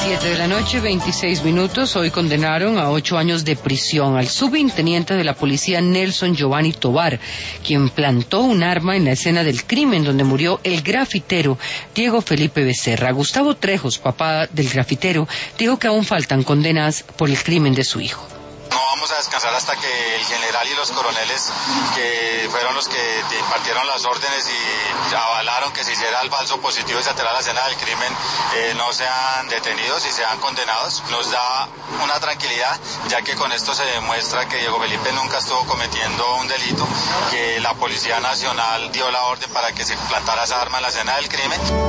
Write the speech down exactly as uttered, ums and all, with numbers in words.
Siete de la noche, veintiséis minutos. Hoy condenaron a ocho años de prisión al subintendente de la policía Nelson Giovanni Tovar, quien plantó un arma en la escena del crimen donde murió el grafitero Diego Felipe Becerra. Gustavo Trejos, papá del grafitero, dijo que aún faltan condenas por el crimen de su hijo. No vamos a descansar hasta que el general y los coroneles, que fueron los que impartieron las órdenes y avalaron que se hiciera el falso positivo y se alterara la escena del crimen, eh, no sean detenidos y sean condenados. Nos da una tranquilidad, ya que con esto se demuestra que Diego Felipe nunca estuvo cometiendo un delito, que la Policía Nacional dio la orden para que se plantara esa arma en la escena del crimen.